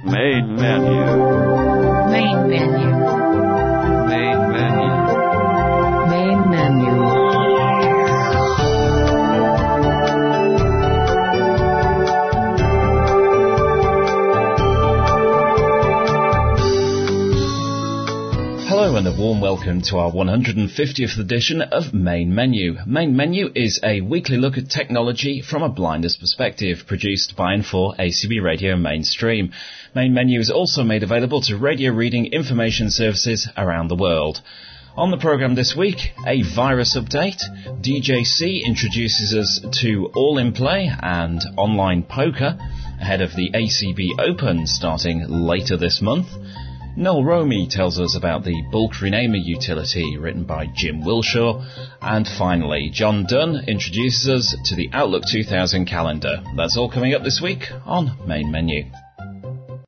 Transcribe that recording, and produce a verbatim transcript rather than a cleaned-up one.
Main menu. Main menu. Main menu. Main menu. Hello and a warm welcome to our one hundred fiftieth edition of Main Menu. Main Menu is a weekly look at technology from a blinder's perspective, produced by and for A C B Radio Mainstream. Main Menu is also made available to radio reading information services around the world. On the programme this week, a virus update, D J C introduces us to All in Play and online poker ahead of the A C B Open starting later this month. Noel Romy tells us about the bulk renamer utility written by Jim Wilshaw. And finally, John Dunn introduces us to the Outlook two thousand calendar. That's all coming up this week on Main Menu.